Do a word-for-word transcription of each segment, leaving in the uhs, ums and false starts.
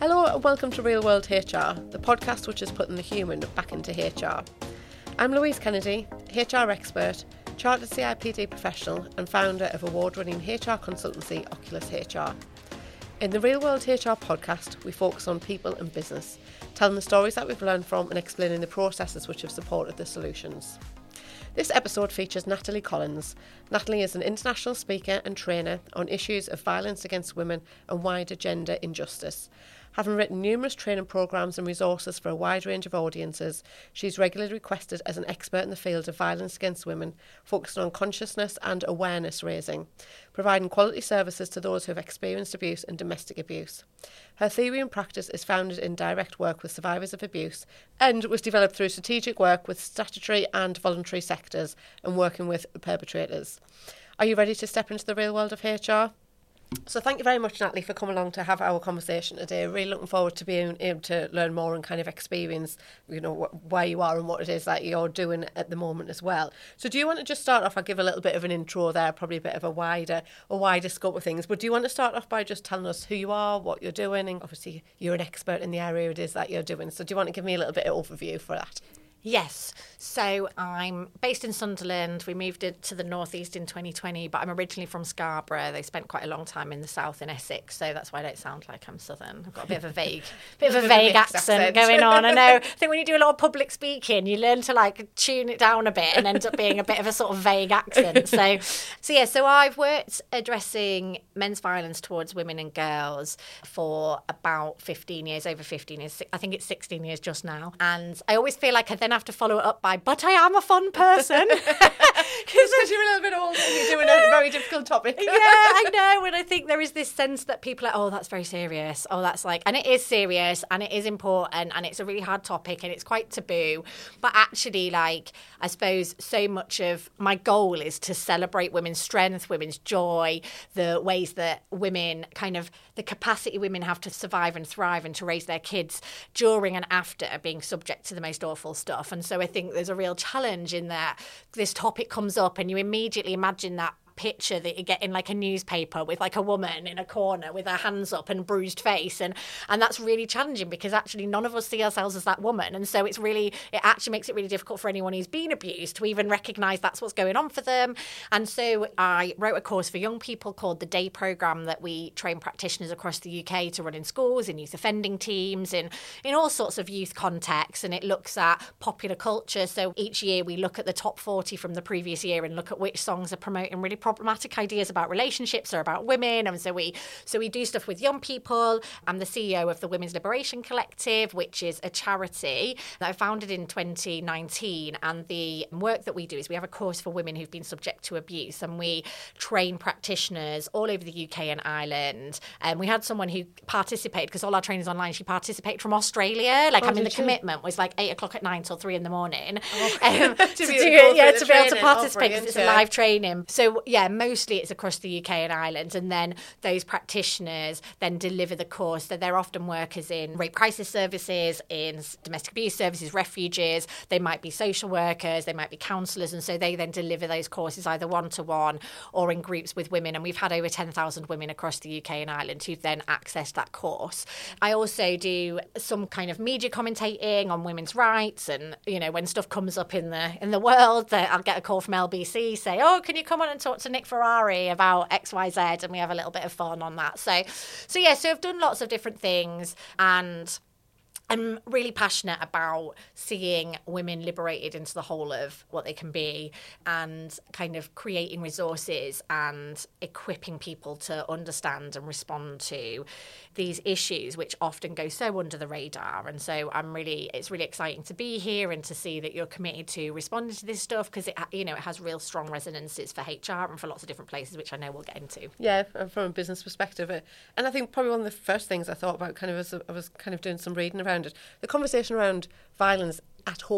Hello and welcome to Real World H R, the podcast which is putting the human back into H R. I'm Louise Kennedy, H R expert, chartered C I P D professional and founder of award-winning H R consultancy Oculus H R. In the Real World H R podcast, we focus on people and business, telling the stories that we've learned from and explaining the processes which have supported the solutions. This episode features Natalie Collins. Natalie is an international speaker and trainer on issues of violence against women and wider gender injustice. Having written numerous training programmes and resources for a wide range of audiences, she's regularly requested as an expert in the field of violence against women, focusing on consciousness and awareness raising, providing quality services to those who have experienced abuse and domestic abuse. Her theory and practice is founded in direct work with survivors of abuse and was developed through strategic work with statutory and voluntary sectors and working with perpetrators. Are you ready to step into the real world of H R? So thank you very much, Natalie, for coming along to have our conversation today. Really looking forward to being able to learn more and kind of experience, you know, wh- where you are and what it is that you're doing at the moment as well. So do you want to just start off? I'll give a little bit of an intro there, probably a bit of a wider, a wider scope of things. But do you want to start off by just telling us who you are, what you're doing, and obviously you're an expert in the area it is that you're doing. So do you want to give me a little bit of overview for that? Yes. So I'm based in Sunderland. We moved it to the northeast in twenty twenty, but I'm originally from Scarborough. They spent quite a long time in the south in Essex, so that's why I don't sound like I'm southern. I've got a bit of a vague, bit of a vague accent, accent going on. I know. I think when you do a lot of public speaking, you learn to like tune it down a bit and end up being a bit of a sort of vague accent. So, so yeah. So I've worked addressing men's violence towards women and girls for about fifteen years, over fifteen years. I think it's sixteen years just now, and I always feel like I then have to follow it up by, but I am a fun person. Because you're a little bit older and you're doing a very difficult topic. Yeah, I know. And I think there is this sense that people are, oh, that's very serious. Oh, that's like, and it is serious and it is important and it's a really hard topic and it's quite taboo. But actually, like, I suppose so much of my goal is to celebrate women's strength, women's joy, the ways that women kind of, the capacity women have to survive and thrive and to raise their kids during and after being subject to the most awful stuff. And so I think there's a real challenge in that this topic comes up and you immediately imagine that picture that you get in like a newspaper with like a woman in a corner with her hands up and bruised face, and and that's really challenging because actually none of us see ourselves as that woman, and so it's really, it actually makes it really difficult for anyone who's been abused to even recognise that's what's going on for them. And so I wrote a course for young people called the Day Programme that we train practitioners across the U K to run in schools, in youth offending teams, in in all sorts of youth contexts, and it looks at popular culture. So each year we look at the top forty from the previous year and look at which songs are promoting really problematic ideas about relationships or about women. And so we so we do stuff with young people. I'm the C E O of the Women's Liberation Collective, which is a charity that I founded in twenty nineteen. And the work that we do is we have a course for women who've been subject to abuse, and we train practitioners all over the U K and Ireland. And we had someone who participated, because all our training's online, she participated from Australia. Like, oh, I mean, the you? commitment was like eight o'clock at night till three in the morning. Oh, um, to, to be, do it, yeah, to be able to oh, participate because it's a yeah. live training. So yeah, mostly it's across the U K and Ireland, and then those practitioners then deliver the course. So they're often workers in rape crisis services, in domestic abuse services, refuges. They might be social workers, they might be counsellors, and so they then deliver those courses either one-to-one or in groups with women. And we've had over ten thousand women across the U K and Ireland who've then accessed that course. I also do some kind of media commentating on women's rights, and you know, when stuff comes up in the in the world, that I'll get a call from L B C say, oh, can you come on and talk to Nick Ferrari about X Y Z, and we have a little bit of fun on that. So, so yeah, so I've done lots of different things, and I'm really passionate about seeing women liberated into the whole of what they can be, and kind of creating resources and equipping people to understand and respond to these issues, which often go so under the radar. And so I'm really, it's really exciting to be here and to see that you're committed to responding to this stuff, because it, you know, it has real strong resonances for H R and for lots of different places, which I know we'll get into. Yeah, from a business perspective. And I think probably one of the first things I thought about kind of as I was kind of doing some reading around it, the conversation around violence at home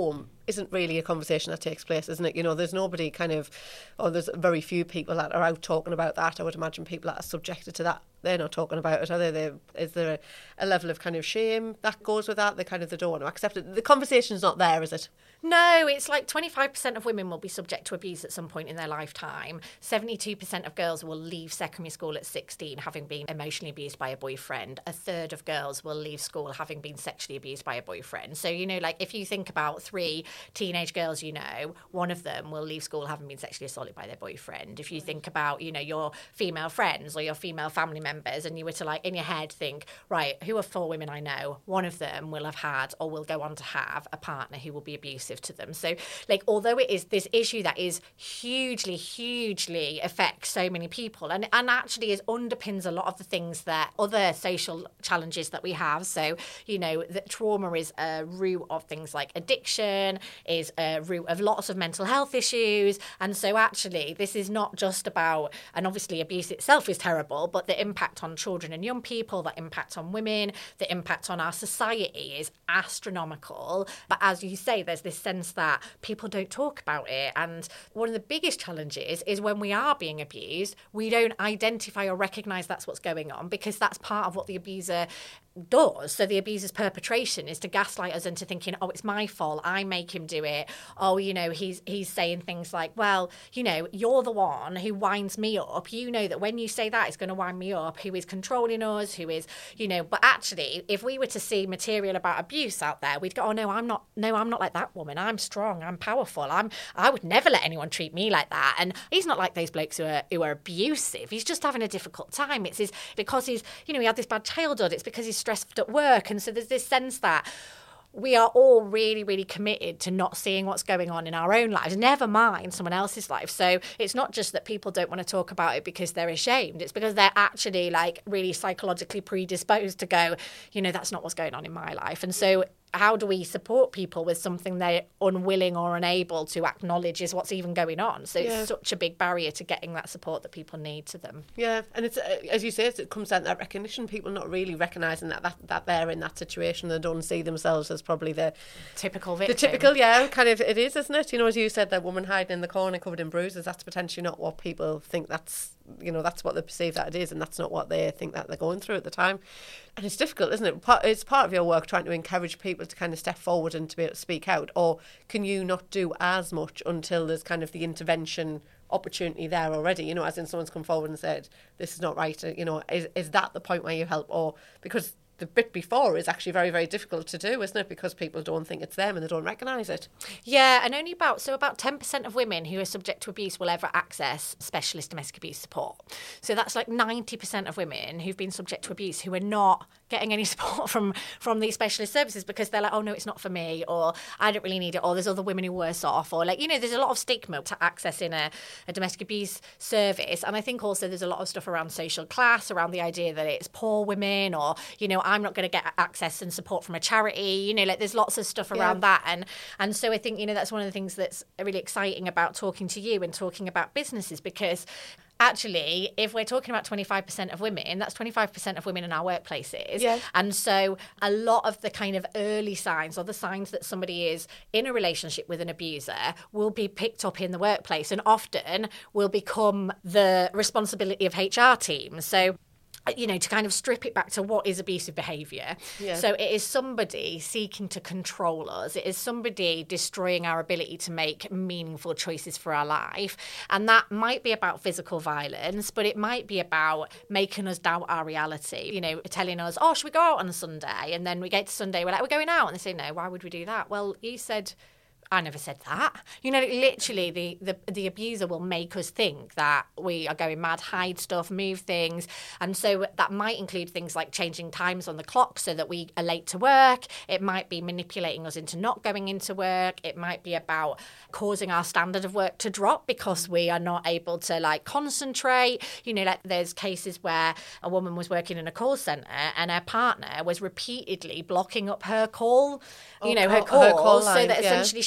isn't really a conversation that takes place, isn't it? You know, there's nobody kind of, or there's very few people that are out talking about that. I would imagine people that are subjected to that, they're not talking about it, are they? They're, is there a, a level of kind of shame that goes with that? They kind of, they don't want to accept it. The conversation's not there, is it? No, it's like twenty-five percent of women will be subject to abuse at some point in their lifetime. seventy-two percent of girls will leave secondary school at sixteen having been emotionally abused by a boyfriend. A third of girls will leave school having been sexually abused by a boyfriend. So, you know, like if you think about three teenage girls, you know, one of them will leave school having been sexually assaulted by their boyfriend. If you think about, you know, your female friends or your female family members, and you were to like in your head think, right, who are four women I know? One of them will have had or will go on to have a partner who will be abusive to them. So like although it is this issue that is hugely hugely affects so many people and and actually is underpins a lot of the things that other social challenges that we have. So you know that trauma is a root of things like addiction, is a root of lots of mental health issues. And so actually this is not just about, and obviously abuse itself is terrible, but the impact on children and young people, the impact on women, the impact on our society is astronomical. But as you say, there's this sense that people don't talk about it. And one of the biggest challenges is when we are being abused, we don't identify or recognise that's what's going on, because that's part of what the abuser does. So the abuser's perpetration is to gaslight us into thinking, oh, it's my fault, I make him do it. Oh, you know, he's he's saying things like, well, you know, you're the one who winds me up. You know that when you say that, it's going to wind me up. Who is controlling us? Who is, you know, but actually, if we were to see material about abuse out there, we'd go, oh, no, I'm not, no, I'm not like that woman. I'm strong. I'm powerful. I'm, I would never let anyone treat me like that. And he's not like those blokes who are, who are abusive. He's just having a difficult time. It's his, because he's, you know, he had this bad childhood. It's because he's stressed at work. And so there's this sense that we are all really, really committed to not seeing what's going on in our own lives, never mind someone else's life. So it's not just that people don't want to talk about it because they're ashamed. It's because they're actually like really psychologically predisposed to go, you know, that's not what's going on in my life. And so how do we support people with something they're unwilling or unable to acknowledge is what's even going on? So it's yeah. such a big barrier to getting that support that people need to them. Yeah, and it's uh, as you say, it comes down to that recognition. People not really recognising that, that that they're in that situation. They don't see themselves as probably the typical victim. The typical, yeah, kind of it is, isn't it? You know, as you said, that woman hiding in the corner covered in bruises, that's potentially not what people think that's, you know, that's what they perceive that it is, and that's not what they think that they're going through at the time. And it's difficult, isn't it? It's part of your work trying to encourage people to kind of step forward and to be able to speak out, or can you not do as much until there's kind of the intervention opportunity there already, you know, as in someone's come forward and said, this is not right, you know, is, is that the point where you help? Or because the bit before is actually very, very difficult to do, isn't it? Because people don't think it's them and they don't recognise it. Yeah, and only about, so about ten percent of women who are subject to abuse will ever access specialist domestic abuse support. So that's like ninety percent of women who've been subject to abuse who are not getting any support from, from these specialist services because they're like, oh no, it's not for me, or I don't really need it, or there's other women who are worse off, or like, you know, there's a lot of stigma to accessing a, a domestic abuse service. And I think also there's a lot of stuff around social class, around the idea that it's poor women, or, you know, I'm not going to get access and support from a charity, you know, like there's lots of stuff around yeah. that. And and so I think, you know, that's one of the things that's really exciting about talking to you and talking about businesses, because actually, if we're talking about twenty-five percent of women, that's twenty-five percent of women in our workplaces. Yeah. And so a lot of the kind of early signs, or the signs that somebody is in a relationship with an abuser, will be picked up in the workplace, and often will become the responsibility of H R teams. So, you know, to kind of strip it back to what is abusive behaviour. Yeah. So it is somebody seeking to control us. It is somebody destroying our ability to make meaningful choices for our life. And that might be about physical violence, but it might be about making us doubt our reality. You know, telling us, oh, should we go out on a Sunday? And then we get to Sunday, we're like, we're going out. And they say, no, why would we do that? Well, you said... I never said that. You know, literally the, the, the abuser will make us think that we are going mad, hide stuff, move things. And so that might include things like changing times on the clock so that we are late to work. It might be manipulating us into not going into work. It might be about causing our standard of work to drop because we are not able to, like, concentrate. You know, like there's cases where a woman was working in a call centre and her partner was repeatedly blocking up her call, you oh, know, her calls, her call line, so that essentially yeah. she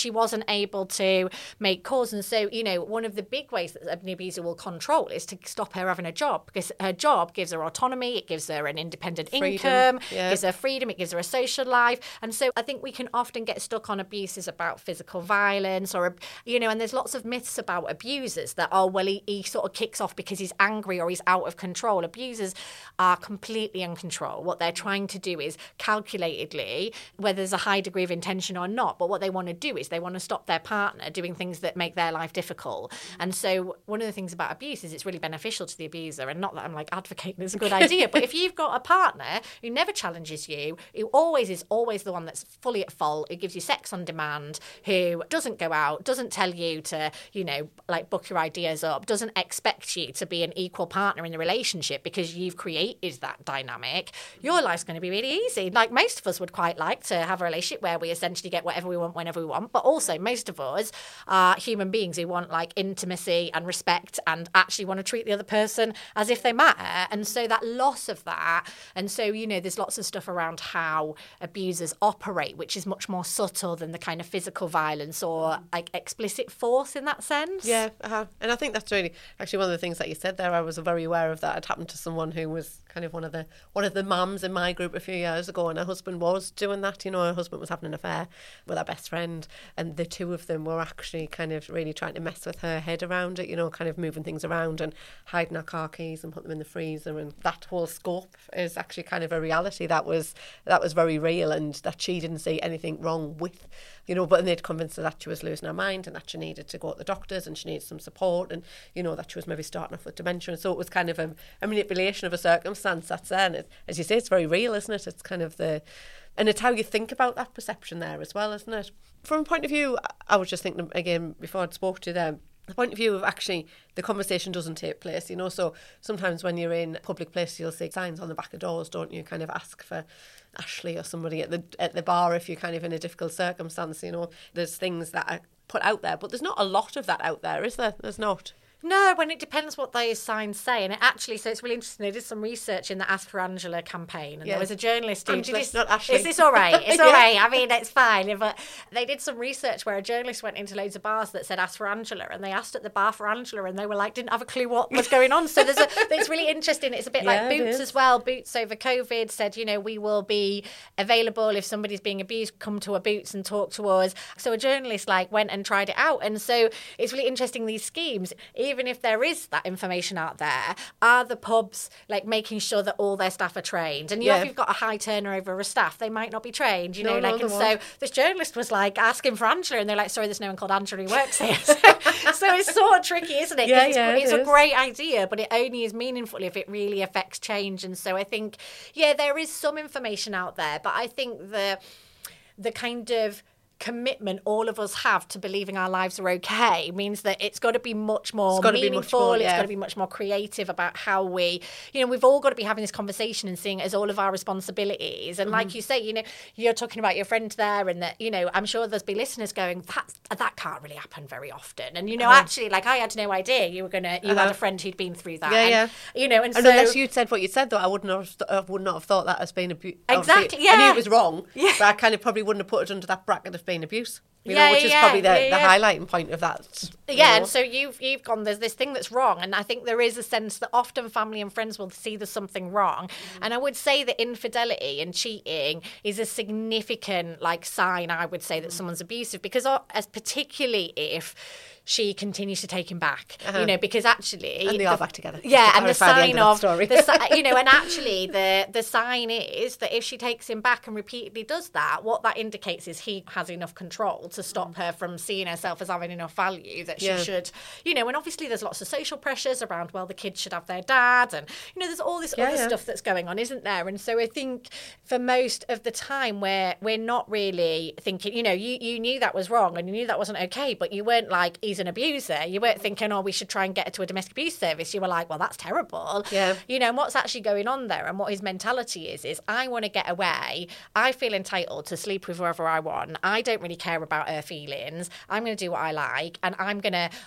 she wasn't able to make calls. And so, you know, one of the big ways that an abuser will control is to stop her having a job, because her job gives her autonomy, it gives her an independent Freedom. income, Yeah. it gives her freedom, it gives her a social life. And so I think we can often get stuck on abuses about physical violence or, you know, and there's lots of myths about abusers that, oh, well, he, he sort of kicks off because he's angry or he's out of control. Abusers are completely in control. What they're trying to do is calculatedly, whether there's a high degree of intention or not, but what they want to do is they want to stop their partner doing things that make their life difficult. And so one of the things about abuse is it's really beneficial to the abuser, and not that I'm like advocating it's a good idea, but if you've got a partner who never challenges you, who always is always the one that's fully at fault, who gives you sex on demand, who doesn't go out, doesn't tell you to, you know, like book your ideas up, doesn't expect you to be an equal partner in the relationship because you've created that dynamic, your life's going to be really easy. Like most of us would quite like to have a relationship where we essentially get whatever we want whenever we want, but also most of us are human beings who want like intimacy and respect and actually want to treat the other person as if they matter. And so that loss of that, and so, you know, there's lots of stuff around how abusers operate, which is much more subtle than the kind of physical violence or like explicit force in that sense. Yeah, uh-huh. And I think that's really actually one of the things that you said there. I was very aware of that. It happened to someone who was kind of one of the one of the mums in my group a few years ago, and her husband was doing that. You know, her husband was having an affair with her best friend, and the two of them were actually kind of really trying to mess with her head around it. You know, kind of moving things around and hiding her car keys and putting them in the freezer, and that whole scope is actually kind of a reality that was that was very real, and that she didn't see anything wrong with, you know, but they'd convinced her that she was losing her mind and that she needed to go to the doctors and she needed some support, and, you know, that she was maybe starting off with dementia. And so it was kind of a, a manipulation of a circumstance that's there. And it, as you say, it's very real, isn't it? It's kind of the, and it's how you think about that perception there as well, isn't it? From a point of view, I was just thinking again before I spoke to them, the point of view of actually the conversation doesn't take place, you know, so sometimes when you're in a public place you'll see signs on the back of doors, don't you, kind of ask for Ashley or somebody at the at the bar if you're kind of in a difficult circumstance, you know, there's things that are put out there, but there's not a lot of that out there, is there? There's not. No, when it depends what those signs say. And it actually, so it's really interesting. They did some research in the Ask for Angela campaign, and yeah. there was a journalist who... Angela, just, not Ashley. Is this all right? It's yeah. all right. I mean, it's fine. But they did some research where a journalist went into loads of bars that said Ask for Angela, and they asked at the bar for Angela, and they were like, didn't have a clue what was going on. So there's a, it's really interesting. It's a bit yeah, like Boots as well. Boots over COVID said, you know, we will be available if somebody's being abused, come to a Boots and talk to us. So a journalist like went and tried it out. And so it's really interesting, these schemes, even if there is that information out there, are the pubs like making sure that all their staff are trained? And you yeah. know, if you've got a high turnover of staff, they might not be trained, you know, no, like no, and so won't. This journalist was like asking for Angela, and they're like, sorry, there's no one called Angela who works here. so, so it's sort of tricky, isn't it? 'Cause Yeah, it's, yeah, it's it a is. great idea, but it only is meaningful if it really affects change. And so I think, yeah, there is some information out there, but I think the the kind of commitment all of us have to believing our lives are okay means that it's got to be much more It's got to be meaningful. much more, It's yeah. got to be much more creative about how we, you know, we've all got to be having this conversation and seeing it as all of our responsibilities. And like Mm-hmm. you say, you know, you're talking about your friend there, and that, you know, I'm sure there's be listeners going, that that can't really happen very often. And you know, Uh-huh. actually, like I had no idea you were gonna, you Uh-huh. had a friend who'd been through that. Yeah, and, yeah. You know, and, And so unless you'd said what you said, though, I wouldn't have, I would not have thought that as being abuse. Exactly, I knew yeah. it was wrong, Yeah. but I kind of probably wouldn't have put it under that bracket of being abuse. You Yeah, know, which is yeah, probably the, yeah, the yeah. highlighting point of that. you Yeah, know. and so you've you've gone, there's this thing that's wrong, and I think there is a sense that often family and friends will see there's something wrong. Mm. And I would say that infidelity and cheating is a significant like sign, I would say, that someone's abusive, because uh, as particularly if she continues to take him back, Uh-huh. you know, because actually And they the, are back together. Yeah, To and the clarify the sign end of of, that story. the si- you know, and actually the the sign is that if she takes him back and repeatedly does that, what that indicates is he has enough control to stop her from seeing herself as having enough value that she Yeah. should, you know, and obviously there's lots of social pressures around, well, the kids should have their dad, and, you know, there's all this Yeah, other yeah. stuff that's going on, isn't there? And so I think for most of the time where we're not really thinking, you know, you, you knew that was wrong and you knew that wasn't okay, but you weren't like, he's an abuser. You weren't thinking, oh, we should try and get her to a domestic abuse service. You were like, well, that's terrible. Yeah. You know, and what's actually going on there and what his mentality is, is I want to get away. I feel entitled to sleep with whoever I want. I don't really care about her feelings. I'm going to do what I like, and I'm going to...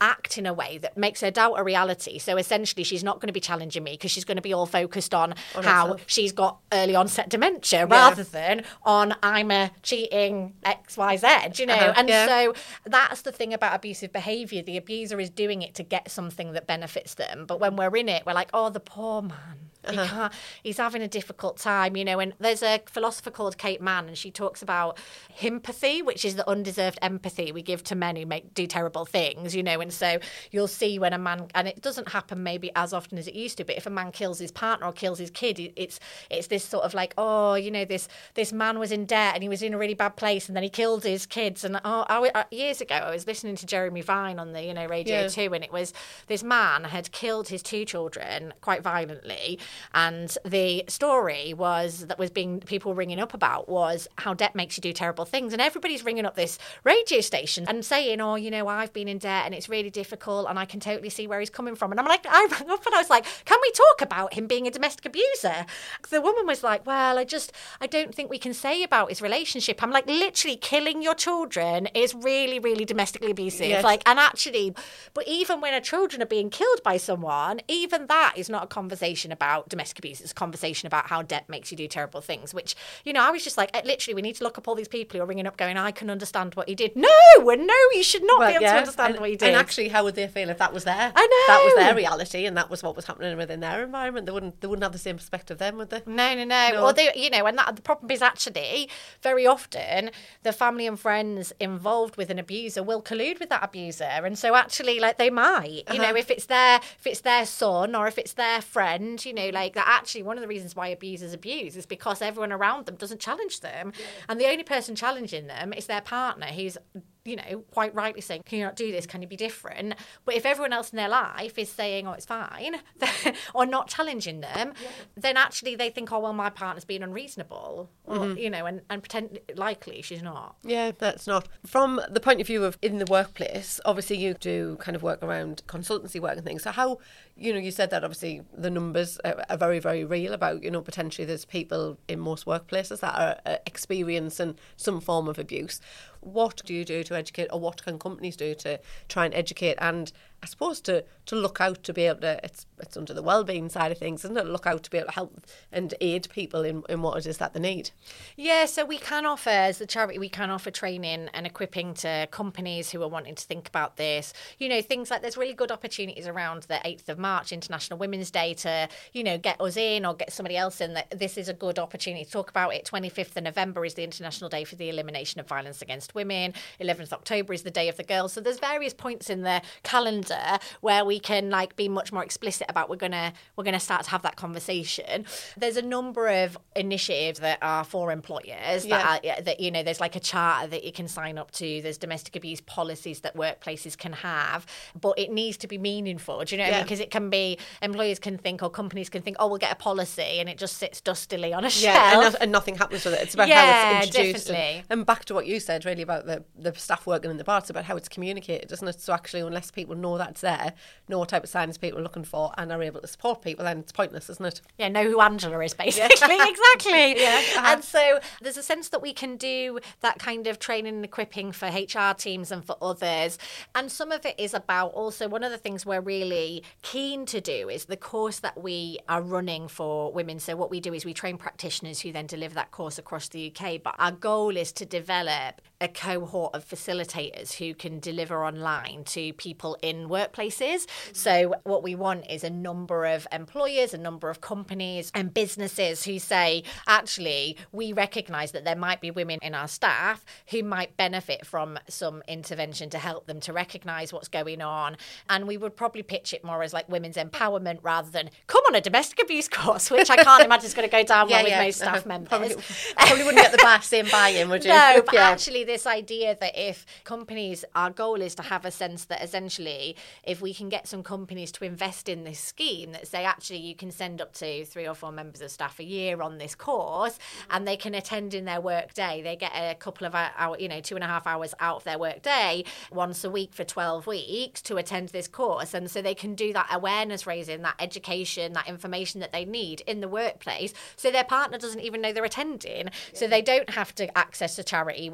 act in a way that makes her doubt a reality. So essentially, she's not going to be challenging me because she's going to be all focused on, on how herself. She's got early onset dementia yeah. rather than on I'm a cheating X Y Z, you know. Uh-huh. And yeah. so that's the thing about abusive behaviour. The abuser is doing it to get something that benefits them. But when we're in it, we're like, oh, the poor man. He Uh-huh. can't, he's having a difficult time, you know. And there's a philosopher called Kate Mann, and she talks about himpathy, which is the undeserved empathy we give to men who make do terrible things, you know. And so you'll see when a man, and it doesn't happen maybe as often as it used to, but if a man kills his partner or kills his kid, it's it's this sort of like, oh, you know, this this man was in debt and he was in a really bad place, and then he killed his kids. And oh, I, years ago, I was listening to Jeremy Vine on the you know Radio yeah. Two, and it was this man had killed his two children quite violently. And the story was that was being people were ringing up about was how debt makes you do terrible things. And everybody's ringing up this radio station and saying, oh, you know, I've been in debt and it's really difficult and I can totally see where he's coming from. And I'm like, I rang up and I was like, can we talk about him being a domestic abuser? The woman was like, well, I just, I don't think we can say about his relationship. I'm like, literally killing your children is really, really domestically abusive. Yes. Like, and actually, but even when our children are being killed by someone, even that is not a conversation about domestic abuse. It's a conversation about how debt makes you do terrible things, which, you know, I was just like, literally, we need to look up all these people who are ringing up going, I can understand what he did. No, no, you should not well, be able yeah. to understand and, what he did. And actually, how would they feel if that was their, I know. that was their reality and that was what was happening within their environment? They wouldn't, they wouldn't have the same perspective then, would they? No, no, no. no. Or they, you know, and that, the problem is actually, very often, the family and friends involved with an abuser will collude with that abuser. And so actually, like, they might, you uh-huh. know, if it's their, if it's their son or if it's their friend, you know, like that. Actually, one of the reasons why abusers abuse is because everyone around them doesn't challenge them. Yeah. And the only person challenging them is their partner who's, you know, quite rightly saying, can you not do this? Can you be different? But if everyone else in their life is saying, oh, it's fine, or not challenging them, yeah. then actually they think, oh, well, my partner's being unreasonable, or, mm-hmm. you know, and, and pretend likely she's not. Yeah, that's not. From the point of view of in the workplace, obviously you do kind of work around consultancy work and things. So how, you know, you said that obviously the numbers are, are very, very real about, you know, potentially there's people in most workplaces that are uh, experiencing some form of abuse. What do you do to educate, or what can companies do to try and educate and, I suppose, to, to look out to be able to, it's it's under the wellbeing side of things, isn't it? Look out to be able to help and aid people in, in what it is that they need. Yeah, so we can offer, as a charity, we can offer training and equipping to companies who are wanting to think about this. You know, things like there's really good opportunities around the eighth of March, International Women's Day, to, you know, get us in or get somebody else in. That this is a good opportunity to talk about it. twenty-fifth of November is the International Day for the Elimination of Violence Against Women. eleventh of October is the Day of the Girl. So there's various points in the calendar where we can like be much more explicit about we're gonna we're gonna start to have that conversation. There's a number of initiatives that are for employers that yeah. are, that you know there's like a charter that you can sign up to. There's domestic abuse policies that workplaces can have, but it needs to be meaningful. Do you know what yeah. I mean? Because it can be employers can think or companies can think, oh, we'll get a policy and it just sits dustily on a yeah, shelf and, and nothing happens with it. It's about yeah, how it's introduced. Definitely. And, and back to what you said really about the the staff working in the bar, it's about how it's communicated, isn't it? So actually, unless people know that's there, know what type of signs people are looking for and are able to support people, then it's pointless, isn't it? Yeah, know who Angela is, basically. Yeah. Exactly. Yeah. Uh-huh. And so there's a sense that we can do that kind of training and equipping for H R teams and for others. And some of it is about also one of the things we're really keen to do is the course that we are running for women. So what we do is we train practitioners who then deliver that course across the U K. But our goal is to develop a cohort of facilitators who can deliver online to people in workplaces. So what we want is a number of employers, a number of companies and businesses who say, actually, we recognise that there might be women in our staff who might benefit from some intervention to help them to recognise what's going on. And we would probably pitch it more as like women's empowerment rather than come on a domestic abuse course, which I can't imagine is going to go down yeah, well yeah. with most staff uh, members. Probably, probably wouldn't get the same buy-in, would you? No, but yeah. actually this idea that if companies, our goal is to have a sense that essentially if we can get some companies to invest in this scheme that say actually you can send up to three or four members of staff a year on this course and they can attend in their work day. They get a couple of hours, you know, two and a half hours out of their work day once a week for twelve weeks to attend this course. And so they can do that awareness raising, that education, that information that they need in the workplace so their partner doesn't even know they're attending. So they don't have to access a charity, which they might not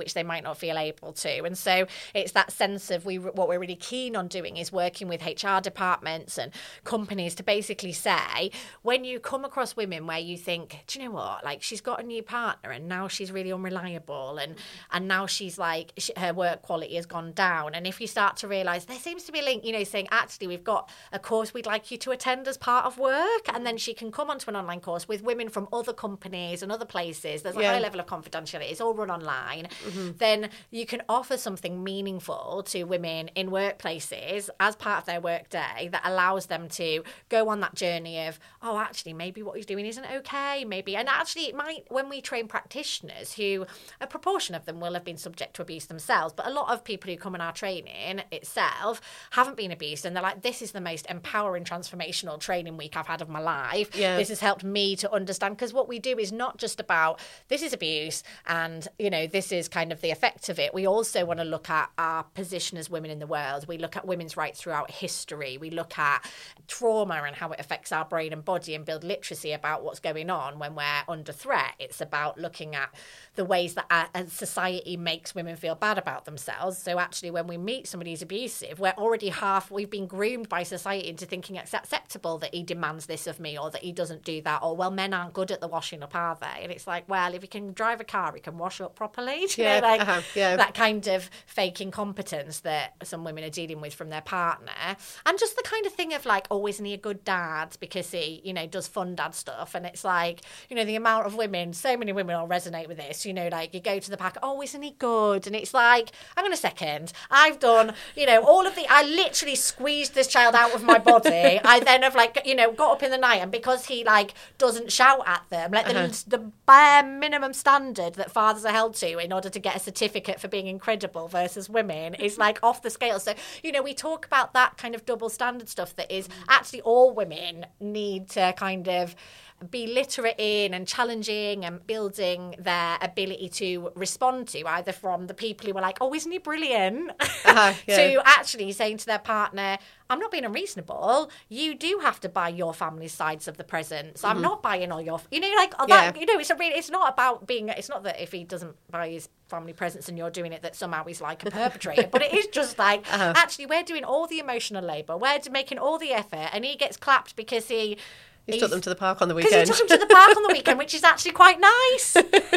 not feel able to. And so it's that sense of we what we're really keen on doing is working with H R departments and companies to basically say, when you come across women where you think, do you know what, like she's got a new partner and now she's really unreliable and and now she's like she, her work quality has gone down, and if you start to realise there seems to be a link, you know, saying actually we've got a course we'd like you to attend as part of work, and then she can come onto an online course with women from other companies and other places. There's a yeah. high level of confidentiality. It's all run online. Mm-hmm. Then you can offer something meaningful to women in workplaces as part of their work day that allows them to go on that journey of, oh, actually, maybe what he's doing isn't okay, maybe. And actually, it might, when we train practitioners who, a proportion of them will have been subject to abuse themselves, but a lot of people who come in our training itself haven't been abused, and they're like, this is the most empowering, transformational training week I've had of my life. Yeah. This has helped me to understand, because what we do is not just about this is abuse and, you know, this is kind of the effect of it. We also want to look at our position as women in the world. We look at women's rights throughout history. We look at trauma and how it affects our brain and body, and build literacy about what's going on when we're under threat. It's about looking at the ways that our society makes women feel bad about themselves. So actually, when we meet somebody who's abusive, we're already half, we've been groomed by society into thinking it's acceptable that he demands this of me, or that he doesn't do that, or, well, men aren't good at the washing up, are they? And it's like, well, if he can drive a car, he can wash up properly. Do you yeah, know, like uh-huh, yeah. that kind of fake incompetence that some women are dealing with from their partner. And just the kind of thing of like, oh, isn't he a good dad because he, you know, does fun dad stuff? And it's like, you know, the amount of women, so many women will resonate with this, you know, like you go to the park, oh, isn't he good? And it's like, hang on a second, I've done, you know, all of the, I literally squeezed this child out of my body. I then have like, you know, got up in the night, and because he like doesn't shout at them, like uh-huh. the, the bare minimum standard that fathers are held to in order to get a certificate for being incredible versus women is like off the scale. So, you know, we talk about that kind of double standard stuff that is actually all women need to kind of be literate in, and challenging and building their ability to respond to, either from the people who are like, oh, isn't he brilliant? Uh-huh, yeah. To actually saying to their partner, I'm not being unreasonable. You do have to buy your family's sides of the presents. Mm-hmm. I'm not buying all your, you know, like oh, that. Yeah. You know, it's a really, it's not about being. It's not that if he doesn't buy his family presents and you're doing it, that somehow he's like a perpetrator. But it is just like, uh-huh. actually, we're doing all the emotional labour. We're making all the effort, and he gets clapped because he. He's, he's took them to the park on the weekend. Because he took them to the park on the weekend, which is actually quite nice.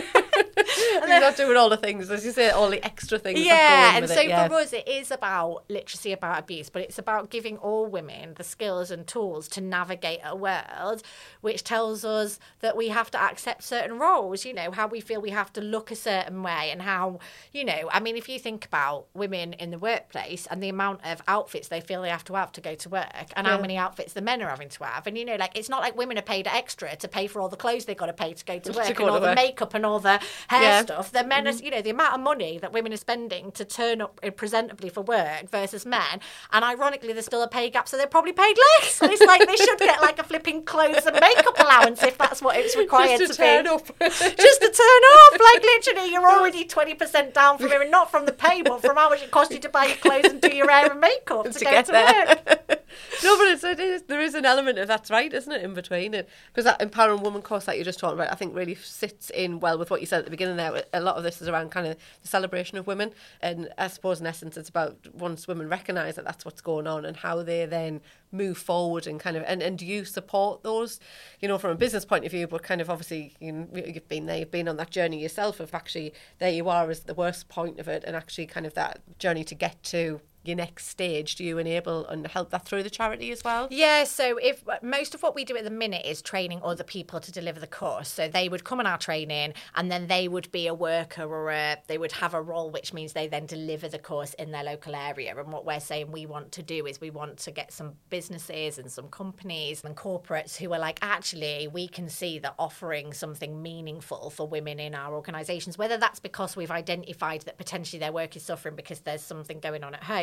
And he's not doing all the things, as you say, all the extra things. Yeah, and with so it, yeah. for us, it is about literacy about abuse, but it's about giving all women the skills and tools to navigate a world which tells us that we have to accept certain roles, you know, how we feel we have to look a certain way, and how, you know, I mean, if you think about women in the workplace and the amount of outfits they feel they have to have to go to work, and yeah. how many outfits the men are having to have, and, you know, like, it's not like women are paid extra to pay for all the clothes they've got to pay to go to work, to go and all to the work. Makeup and all the hair yeah. stuff. The men, mm-hmm. are, you know, the amount of money that women are spending to turn up presentably for work versus men, and ironically, there's still a pay gap, so they're probably paid less. And it's like they should get like a flipping clothes and makeup allowance if that's what it's required Just to, to turn be. Up. Just to turn up, like literally, you're already twenty percent down from it, not from the pay, but from how much it cost you to buy your clothes and do your hair and makeup to, to go to there. Work. No, but it's, it is, there is an element of that's right, isn't it, in between it? Because that empowering woman course that you just talked about, I think really sits in well with what you said at the beginning there. A lot of this is around kind of the celebration of women, and I suppose in essence it's about once women recognise that that's what's going on, and how they then move forward and kind of, and, and do you support those, you know, from a business point of view, but kind of obviously, you know, you've been there, you've been on that journey yourself of actually, there you are as the worst point of it, and actually kind of that journey to get to your next stage. Do you enable and help that through the charity as well? Yeah, so if most of what we do at the minute is training other people to deliver the course. So they would come on our training, and then they would be a worker, or a, they would have a role, which means they then deliver the course in their local area. And what we're saying we want to do is we want to get some businesses and some companies and corporates who are like, actually, we can see that offering something meaningful for women in our organisations, whether that's because we've identified that potentially their work is suffering because there's something going on at home,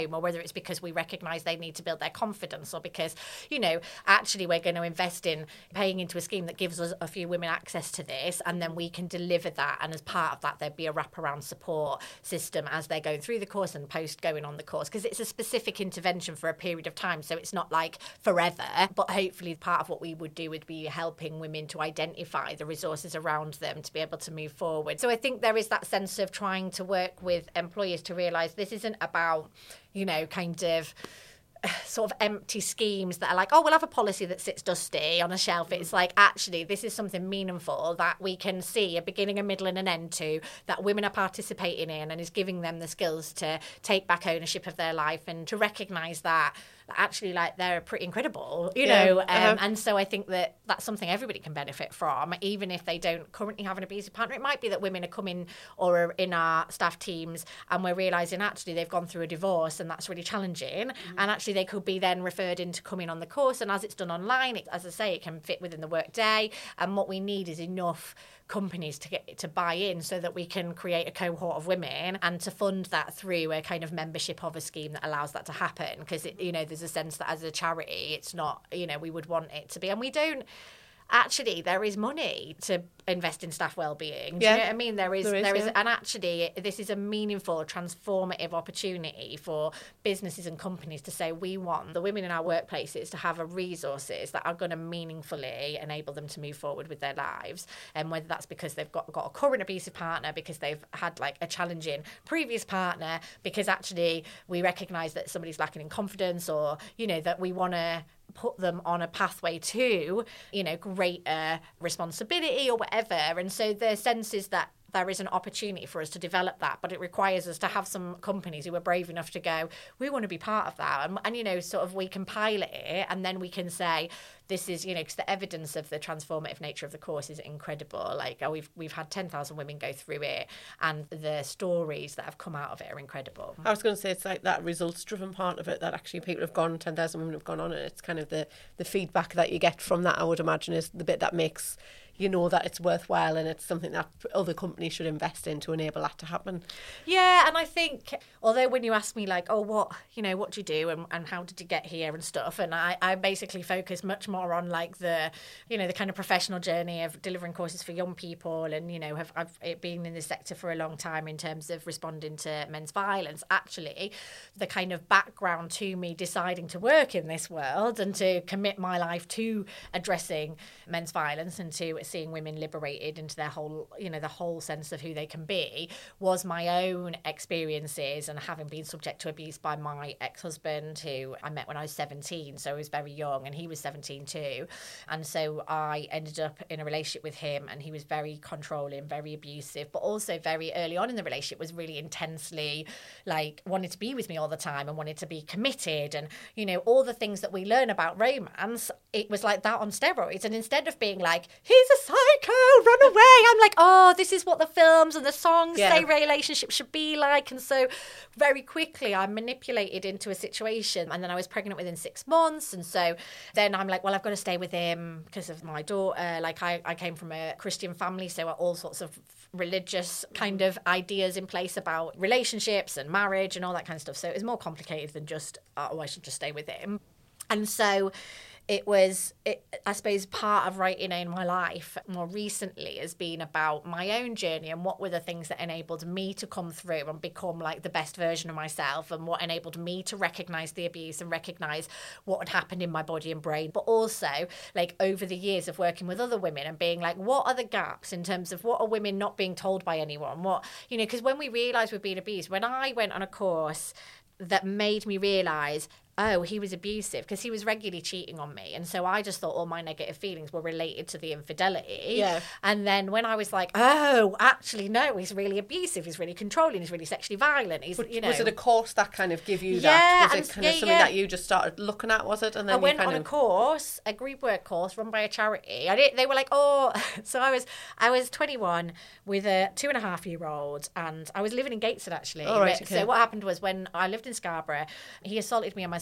home, or whether it's because we recognise they need to build their confidence, or because, you know, actually we're going to invest in paying into a scheme that gives us a few women access to this, and then we can deliver that, and as part of that there'd be a wraparound support system as they're going through the course and post going on the course, because it's a specific intervention for a period of time, so it's not like forever, but hopefully part of what we would do would be helping women to identify the resources around them to be able to move forward. So I think there is that sense of trying to work with employers to realise this isn't about, you know, kind of sort of empty schemes that are like, oh, we'll have a policy that sits dusty on a shelf. It's like, actually, this is something meaningful that we can see a beginning, a middle and an end to, that women are participating in, and is giving them the skills to take back ownership of their life and to recognise that actually, like, they're pretty incredible, you yeah. know. Um, uh-huh. And so I think that that's something everybody can benefit from, even if they don't currently have an abusive partner. It might be that women are coming or are in our staff teams and we're realising actually they've gone through a divorce and that's really challenging. Mm-hmm. And actually they could be then referred into coming on the course. And as it's done online, it, as I say, it can fit within the work day. And what we need is enough companies to get to buy in so that we can create a cohort of women and to fund that through a kind of membership of a scheme that allows that to happen, because, you know, there's a sense that as a charity it's not, you know, we would want it to be, and we don't actually, there is money to invest in staff wellbeing. Do yeah. you know what I mean? There is, there is, there is yeah. is, and actually, this is a meaningful, transformative opportunity for businesses and companies to say, we want the women in our workplaces to have a resources that are going to meaningfully enable them to move forward with their lives. And whether that's because they've got, got a current abusive partner, because they've had like a challenging previous partner, because actually we recognise that somebody's lacking in confidence, or, you know, that we want to put them on a pathway to, you know, greater responsibility or whatever. And so the sense is that there is an opportunity for us to develop that, but it requires us to have some companies who are brave enough to go, we want to be part of that. And, and you know, sort of we can pilot it, and then we can say, this is, you know, because the evidence of the transformative nature of the course is incredible. Like, oh, we've we've had ten thousand women go through it, and the stories that have come out of it are incredible. I was going to say, it's like that results-driven part of it, that actually people have gone, ten thousand women have gone on it. It's kind of the, the feedback that you get from that, I would imagine, is the bit that makes you know that it's worthwhile, and it's something that other companies should invest in to enable that to happen. Yeah, and I think, although when you ask me like, oh, what, you know, what do you do and, and how did you get here and stuff, and I, I basically focus much more on like the, you know, the kind of professional journey of delivering courses for young people, and, you know, have I've been in this sector for a long time in terms of responding to men's violence. Actually, the kind of background to me deciding to work in this world and to commit my life to addressing men's violence and to seeing women liberated into their whole, you know, the whole sense of who they can be, was my own experiences and having been subject to abuse by my ex-husband, who I met when I was seventeen, so I was very young, and he was seventeen too. And so I ended up in a relationship with him, and he was very controlling, very abusive, but also very early on in the relationship was really intensely like wanted to be with me all the time and wanted to be committed, and, you know, all the things that we learn about romance, it was like that on steroids. And instead of being like, he's a psycho, run away, I'm like, oh, this is what the films and the songs yeah. say relationships should be like. And so very quickly I manipulated into a situation, and then I was pregnant within six months. And so then I'm like, well, I've got to stay with him because of my daughter. Like I, I came from a Christian family, so all sorts of religious kind of ideas in place about relationships and marriage and all that kind of stuff. So it was more complicated than just, oh, I should just stay with him. And so it was, it, I suppose, part of writing in my life more recently has been about my own journey and what were the things that enabled me to come through and become like the best version of myself, and what enabled me to recognise the abuse and recognise what had happened in my body and brain. But also, like, over the years of working with other women and being like, what are the gaps in terms of what are women not being told by anyone? What, you know, because when we realise we're being abused, when I went on a course that made me realise, oh, he was abusive, because he was regularly cheating on me. And so I just thought all my negative feelings were related to the infidelity. Yeah. And then when I was like, oh, actually, no, he's really abusive, he's really controlling, he's really sexually violent. He's, But you know. was it a course that kind of give you Yeah, that? Was and- it kind yeah, of something yeah. that you just started looking at, was it? And then I you went kind on of... a course, a group work course run by a charity. I did, they were like, oh, so I was I was twenty-one with a two and a half year old, and I was living in Gateshead actually. Oh, right, But- okay. So what happened was, when I lived in Scarborough, he assaulted me and my son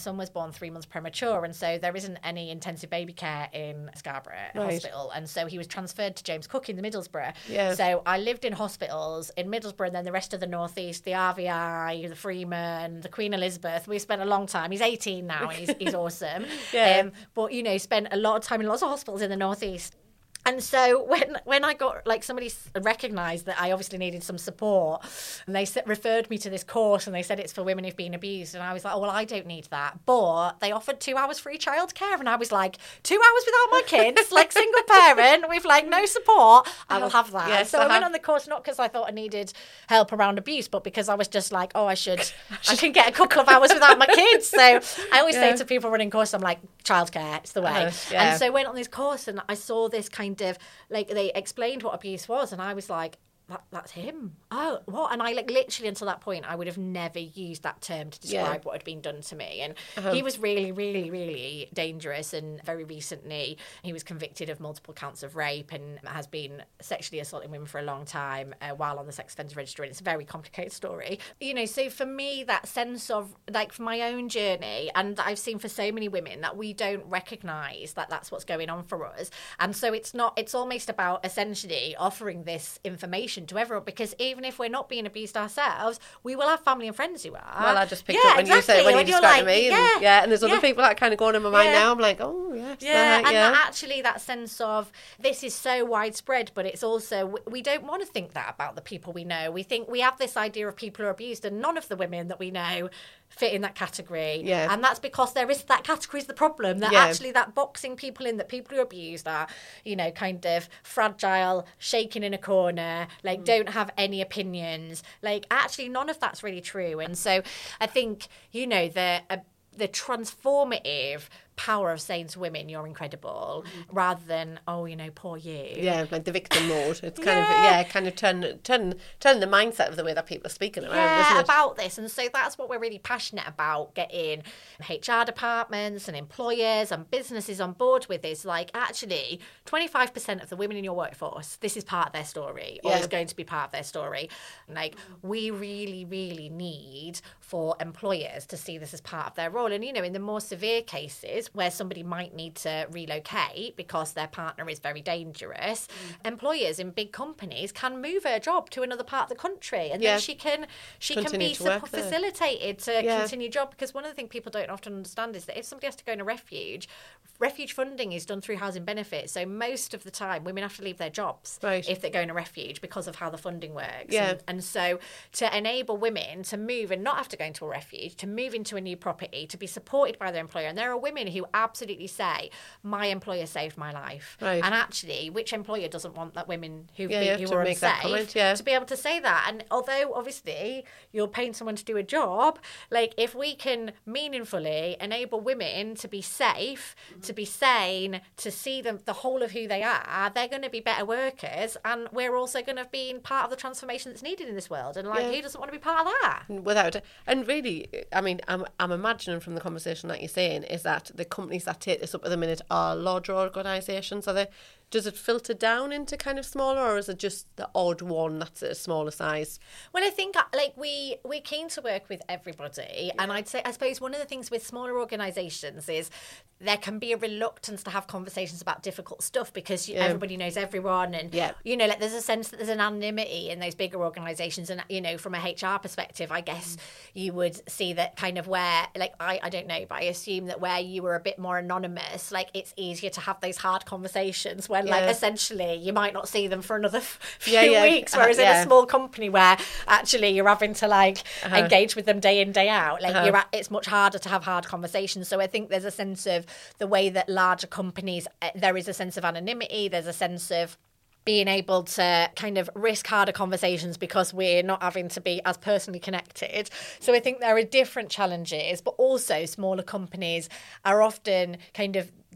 son was born three months premature, and so there isn't any intensive baby care in Scarborough right. Hospital, and so he was transferred to James Cook in the Middlesbrough. Yeah. So I lived in hospitals in Middlesbrough, and then the rest of the North East, the R V I, the Freeman, the Queen Elizabeth. We spent a long time. He's eighteen now, and he's, he's awesome. Yeah. Um, but, you know, spent a lot of time in lots of hospitals in the North East. And so when when I got, like, somebody recognised that I obviously needed some support, and they referred me to this course, and they said it's for women who've been abused, and I was like, oh, well, I don't need that. But they offered two hours free childcare, and I was like, two hours without my kids, like single parent with, like, no support, I will have that. Yes, so I I went have. on the course not because I thought I needed help around abuse, but because I was just like, oh, I should, I can get a couple of hours without my kids. So I always Yeah. say to people running courses, I'm like, childcare, it's the way. Uh, yeah. And so I went on this course, and I saw this kind of, like, they explained what abuse was, and I was like, that, that's him. Oh, what? And I, like, literally until that point, I would have never used that term to describe Yeah. what had been done to me. And Uh-huh. he was really, really, really dangerous. And very recently, he was convicted of multiple counts of rape and has been sexually assaulting women for a long time uh, while on the sex offender register. And it's a very complicated story. You know, so for me, that sense of, like, for my own journey, and I've seen for so many women that we don't recognise that that's what's going on for us. And so it's not, it's almost about essentially offering this information to everyone, because even if we're not being abused ourselves, we will have family and friends who are. Well, I just picked Yeah, up when you exactly. said when you When you're described like, me, and, yeah, yeah, and there's other yeah. people that kind of going in my mind Yeah. now. I'm like, oh yes, Yeah, uh, and yeah. that actually that sense of this is so widespread, but it's also, we- we don't want to think that about the people we know. We think we have this idea of people who are abused, and none of the women that we know fit in that category. Yeah. And that's because there is, that category is the problem, that Yeah. actually that boxing people in, that people who are abused are, you know, kind of fragile, shaking in a corner, like, don't have any opinions. Like, actually none of that's really true. And so I think, you know, the uh, the transformative power of saying to women, you're incredible, rather than, oh, you know, poor you. Yeah, like the victim mode. It's kind of Yeah. yeah, kind of turn turn turn the mindset of the way that people are speaking around, Yeah, isn't it? about this. And so that's what we're really passionate about, getting H R departments and employers and businesses on board with, is like, actually twenty-five percent of the women in your workforce, this is part of their story, or Yeah. is going to be part of their story. Like, we really, really need for employers to see this as part of their role. And, you know, in the more severe cases where somebody might need to relocate because their partner is very dangerous, mm. employers in big companies can move her job to another part of the country, and Yeah. then she can she Continue can be to work sup- there. facilitated to Yeah. continue job. Because one of the things people don't often understand is that if somebody has to go in a refuge, refuge funding is done through housing benefits. So most of the time, women have to leave their jobs Right. if they go in a refuge because of how the funding works. Yeah. And, and so to enable women to move and not have to go into a refuge, to move into a new property, to be supported by their employer. And there are women who absolutely say, my employer saved my life. Right. And actually, which employer doesn't want that women who, Yeah, you have who to are make that unsafe comment, yeah. to be able to say that? And although obviously you're paying someone to do a job, like, if we can meaningfully enable women to be safe, mm-hmm. to be sane, to see them, the whole of who they are, they're going to be better workers, and we're also going to be part of the transformation that's needed in this world. And like, Yeah. who doesn't want to be part of that? Without it. And really, I mean, I'm I'm imagining from the conversation that you're saying is that the companies that take this up at the minute are larger organisations. Are they? Does it filter down into kind of smaller, or is it just the odd one that's at a smaller size? Well, I think, like, we, we're keen to work with everybody. Yeah. And I'd say, I suppose one of the things with smaller organisations is there can be a reluctance to have conversations about difficult stuff because Yeah. everybody knows everyone. And, Yeah. you know, like, there's a sense that there's an anonymity in those bigger organisations. And, you know, from a H R perspective, I guess mm. you would see that kind of where, like, I, I don't know, but I assume that where you were a bit more anonymous, like, it's easier to have those hard conversations when, Yeah. like, essentially you might not see them for another f- few Yeah, yeah. weeks. Whereas Uh, in yeah. a small company where actually you're having to, like, Uh-huh. engage with them day in, day out, like, Uh-huh. you're at, it's much harder to have hard conversations. So I think there's a sense of the way that larger companies, uh, there is a sense of anonymity, there's a sense of being able to kind of risk harder conversations because we're not having to be as personally connected. So I think there are different challenges, but also smaller companies are often kind of,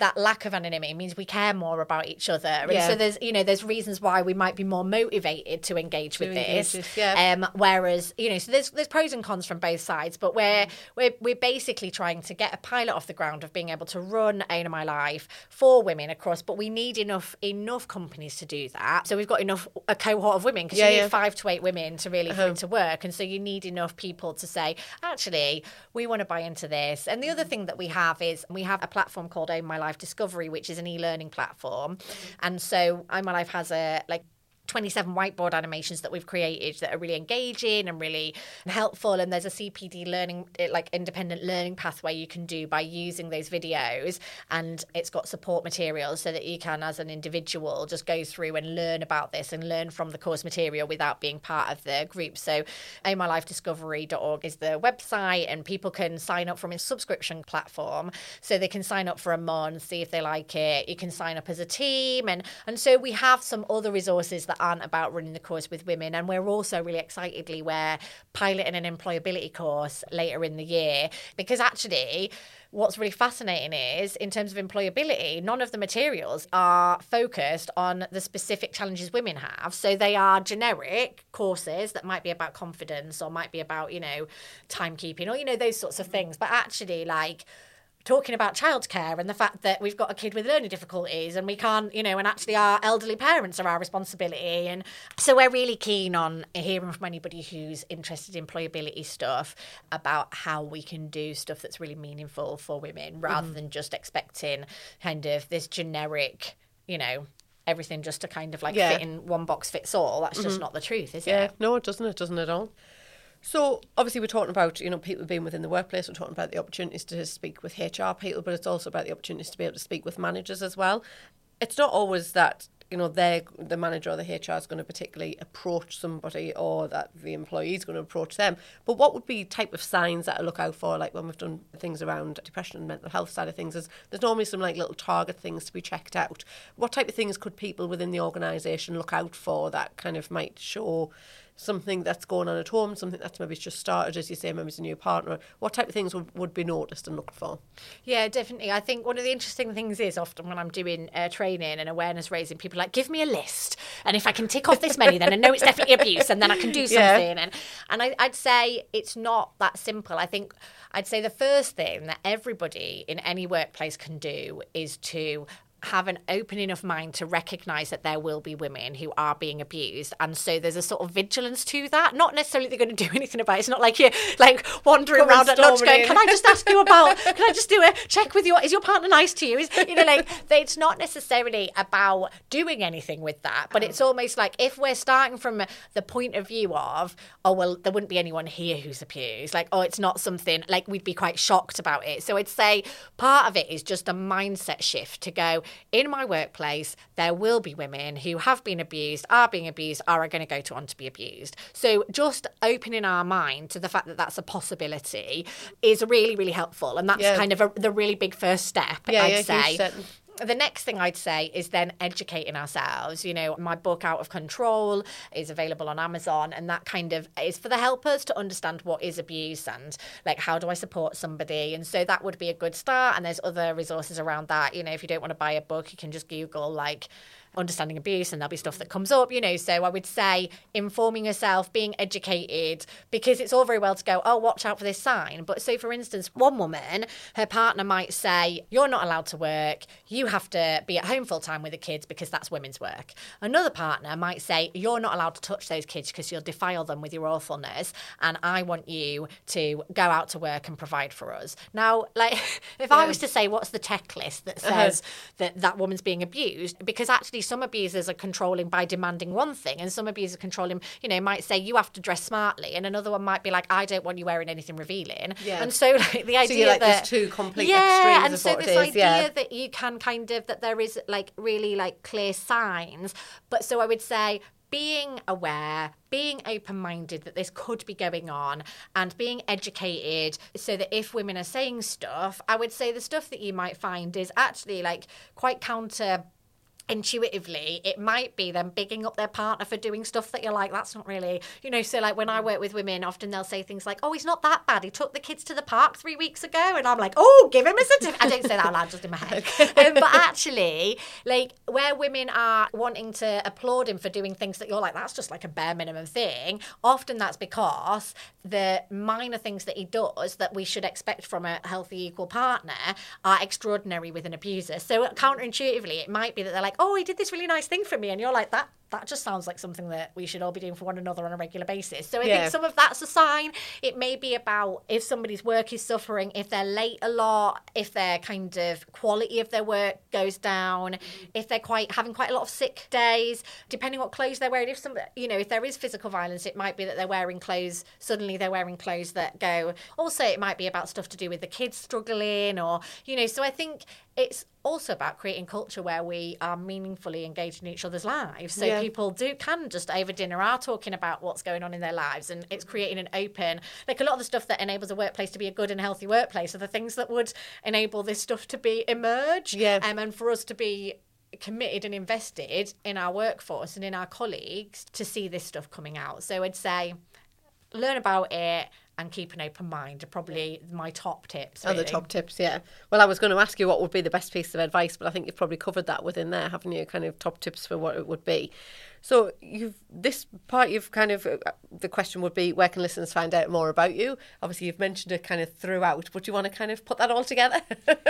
that lack of anonymity means we care more about each other. And Yeah. so there's, you know, there's reasons why we might be more motivated to engage To with engage this. this, yeah. Um, whereas, you know, so there's there's pros and cons from both sides, but we're we're we're basically trying to get a pilot off the ground of being able to run Own My Life for women across, but we need enough enough companies to do that. So we've got enough a cohort of women because Yeah, you need yeah. five to eight women to really Uh-huh. for it to work, and so you need enough people to say, actually, we want to buy into this. And the other thing that we have is we have a platform called Own My Life Discovery, which is an e-learning platform, and so Own My Life has a like twenty-seven whiteboard animations that we've created that are really engaging and really helpful, and there's a C P D learning, like independent learning pathway you can do by using those videos, and it's got support materials so that you can, as an individual, just go through and learn about this and learn from the course material without being part of the group. So own my life discovery dot org is the website, and people can sign up from a subscription platform, so they can sign up for a month, see if they like it. You can sign up as a team, and and so we have some other resources that aren't about running the course with women. And we're also really excitedly we're piloting an employability course later in the year, because actually what's really fascinating is, in terms of employability, none of the materials are focused on the specific challenges women have. So they are generic courses that might be about confidence or might be about, you know, timekeeping or, you know, those sorts of things. But actually, like, talking about childcare and the fact that we've got a kid with learning difficulties and we can't, you know, and actually our elderly parents are our responsibility. And so we're really keen on hearing from anybody who's interested in employability stuff about how we can do stuff that's really meaningful for women, rather mm. than just expecting kind of this generic, you know, everything just to kind of like yeah. fit in one box fits all. That's mm-hmm. just not the truth, is yeah. it? No, it doesn't. It doesn't at all. So obviously we're talking about, you know, people being within the workplace. We're talking about the opportunities to speak with H R people, but it's also about the opportunities to be able to speak with managers as well. It's not always that, you know, they the manager or the H R is going to particularly approach somebody, or that the employee is going to approach them. But what would be type of signs that I look out for, like when we've done things around depression and mental health side of things, is there's normally some like little target things to be checked out. What type of things could people within the organisation look out for that kind of might show something that's going on at home, something that's maybe just started, as you say, maybe it's a new partner? What type of things would, would be noticed and looked for? Yeah, definitely. I think one of the interesting things is often when I'm doing uh, training and awareness raising, people are like, give me a list, and if I can tick off this many, then I know it's definitely abuse, and then I can do something. Yeah. And and I, I'd say it's not that simple. I think I'd say the first thing that everybody in any workplace can do is to have an open enough mind to recognise that there will be women who are being abused, and so there's a sort of vigilance to that. Not necessarily they're going to do anything about it. It's not like you're like wandering around at lunch going, "Can I just ask you about? Can I just do a check with your? Is your partner nice to you?" Is, you know, like it's not necessarily about doing anything with that, but it's almost like if we're starting from the point of view of, oh well, there wouldn't be anyone here who's abused. Like, oh, it's not something like we'd be quite shocked about it. So I'd say part of it is just a mindset shift to go, in my workplace, there will be women who have been abused, are being abused, are going to go to on to be abused. So just opening our mind to the fact that that's a possibility is really, really helpful. And that's yeah. kind of a, the really big first step, yeah, I'd yeah, say. The next thing I'd say is then educating ourselves. You know, my book Out of Control is available on Amazon, and that kind of is for the helpers to understand what is abuse and like how do I support somebody. And so that would be a good start. And there's other resources around that. You know, if you don't want to buy a book, you can just Google like understanding abuse and there'll be stuff that comes up, you know. So I would say informing yourself, being educated, because it's all very well to go, oh, watch out for this sign. But so, for instance, one woman, her partner might say, you're not allowed to work. You have to be at home full time with the kids because that's women's work. Another partner might say, you're not allowed to touch those kids because you'll defile them with your awfulness. And I want you to go out to work and provide for us. Now, like, if yeah. I was to say, what's the checklist that says uh-huh. that that woman's being abused? Because actually some abusers are controlling by demanding one thing, and some abusers are controlling, you know, might say you have to dress smartly, and another one might be like, I don't want you wearing anything revealing. Yeah. And so like the idea so you're like that there's two complete yeah, extremes and of so what this it is. idea Yeah. that you can kind of that there is like really like clear signs. But so I would say being aware, being open-minded that this could be going on, and being educated so that if women are saying stuff, I would say the stuff that you might find is actually like quite counter intuitively, it might be them bigging up their partner for doing stuff that you're like, that's not really, you know, so like when I work with women, often they'll say things like, oh, he's not that bad. He took the kids to the park three weeks ago. And I'm like, oh, give him a certificate. I don't say that out loud, just in my head. um, but actually, like where women are wanting to applaud him for doing things that you're like, that's just like a bare minimum thing. Often that's because the minor things that he does that we should expect from a healthy, equal partner are extraordinary with an abuser. So counterintuitively, it might be that they're like, oh, he did this really nice thing for me. And you're like, that that just sounds like something that we should all be doing for one another on a regular basis. So I yeah. think some of that's a sign. It may be about if somebody's work is suffering, if they're late a lot, if their kind of quality of their work goes down, mm-hmm. if they're quite having quite a lot of sick days, depending what clothes they're wearing. If some, you know, if there is physical violence, it might be that they're wearing clothes, suddenly they're wearing clothes that go. Also, it might be about stuff to do with the kids struggling or, you know, so I think it's also about creating culture where we are meaningfully engaged in each other's lives. So yeah. people do can just over dinner are talking about what's going on in their lives, and it's creating an open, like a lot of the stuff that enables a workplace to be a good and healthy workplace are the things that would enable this stuff to be emerge yeah. um, and for us to be committed and invested in our workforce and in our colleagues to see this stuff coming out. So I'd say learn about it and keep an open mind are probably my top tips. Really. Oh, the top tips, yeah. Well, I was going to ask you what would be the best piece of advice, but I think you've probably covered that within there, haven't you? Kind of top tips for what it would be. So you've this part, you've kind of, uh, the question would be, where can listeners find out more about you? Obviously, you've mentioned it kind of throughout, but do you want to kind of put that all together?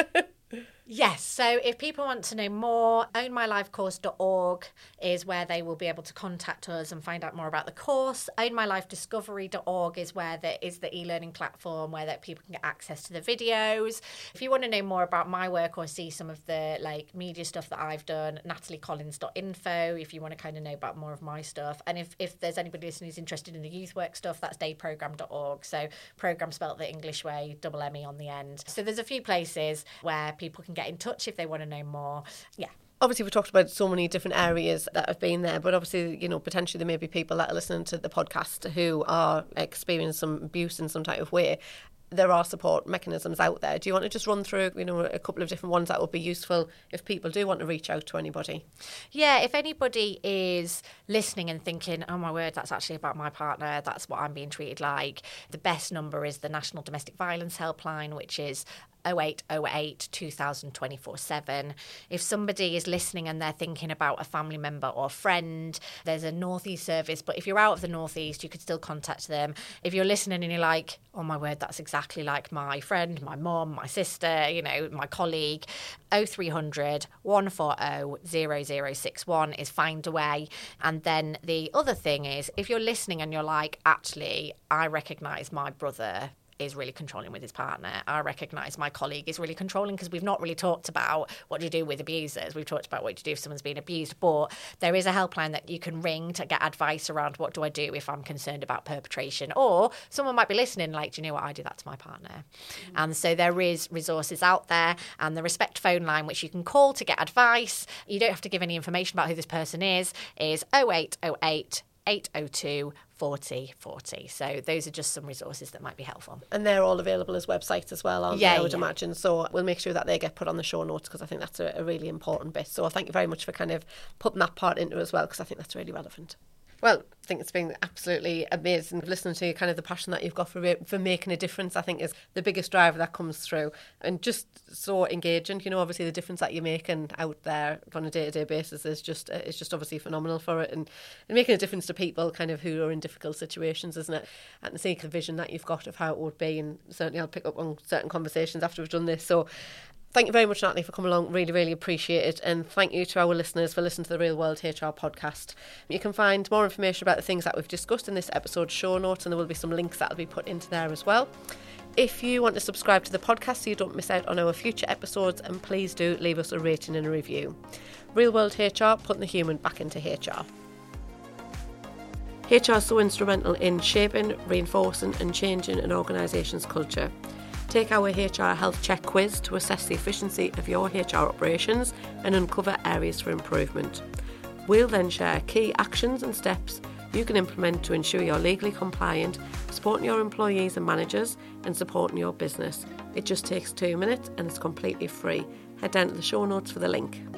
Yes, so if people want to know more, own my life course dot org is where they will be able to contact us and find out more about the course. own my life discovery dot org is where there is the e-learning platform where that people can get access to the videos. If you want to know more about my work or see some of the like media stuff that I've done, natalie collins dot info if you want to kind of know about more of my stuff. And if, if there's anybody listening who's interested in the youth work stuff, that's day program dot org. So program spelt the English way, double M E on the end. So there's a few places where people can get in touch if they want to know more. Yeah. Obviously, we've talked about so many different areas that have been there, but obviously, you know, potentially there may be people that are listening to the podcast who are experiencing some abuse in some type of way. There are support mechanisms out there. Do you want to just run through, you know, a couple of different ones that would be useful if people do want to reach out to anybody? Yeah, if anybody is listening and thinking, oh my word, that's actually about my partner, that's what I'm being treated like, the best number is the National Domestic Violence Helpline, which is oh eight oh eight two thousand twenty-four seven. If somebody is listening and they're thinking about a family member or friend, there's a North East service, but if you're out of the North East, you could still contact them. If you're listening and you're like, oh my word, that's exactly like my friend, my mum, my sister, you know, my colleague, oh three hundred one four oh zero zero six one is Find a Way. And then the other thing is, if you're listening and you're like, actually, I recognise my brother is really controlling with his partner. I recognise my colleague is really controlling, because we've not really talked about what do you do with abusers. We've talked about what do you do if someone's being abused, but there is a helpline that you can ring to get advice around what do I do if I'm concerned about perpetration. Or someone might be listening like, do you know what, I do that to my partner. Mm-hmm. And so there is resources out there, and the Respect phone line, which you can call to get advice. You don't have to give any information about who this person is, is oh eight oh eight eight oh two forty forty. So those are just some resources that might be helpful. And they're all available as websites as well, aren't yeah, they, I would yeah. imagine. So we'll make sure that they get put on the show notes, because I think that's a, a really important bit. So thank you very much for kind of putting that part into it as well, because I think that's really relevant. Well, I think it's been absolutely amazing listening to kind of the passion that you've got for for making a difference. I think is the biggest driver that comes through, and just so engaging. You know, obviously the difference that you're making out there on a day-to-day basis is just is just obviously phenomenal for it, and, and making a difference to people kind of who are in difficult situations, isn't it? And to see the vision that you've got of how it would be, and certainly I'll pick up on certain conversations after we've done this. So thank you very much, Natalie, for coming along. Really, really appreciate it. And thank you to our listeners for listening to the Real World H R podcast. You can find more information about the things that we've discussed in this episode's show notes, and there will be some links that will be put into there as well. If you want to subscribe to the podcast so you don't miss out on our future episodes, and please do leave us a rating and a review. Real World H R, putting the human back into H R. H R is so instrumental in shaping, reinforcing and changing an organisation's culture. Take our H R Health Check quiz to assess the efficiency of your H R operations and uncover areas for improvement. We'll then share key actions and steps you can implement to ensure you're legally compliant, supporting your employees and managers, and supporting your business. It just takes two minutes and it's completely free. Head down to the show notes for the link.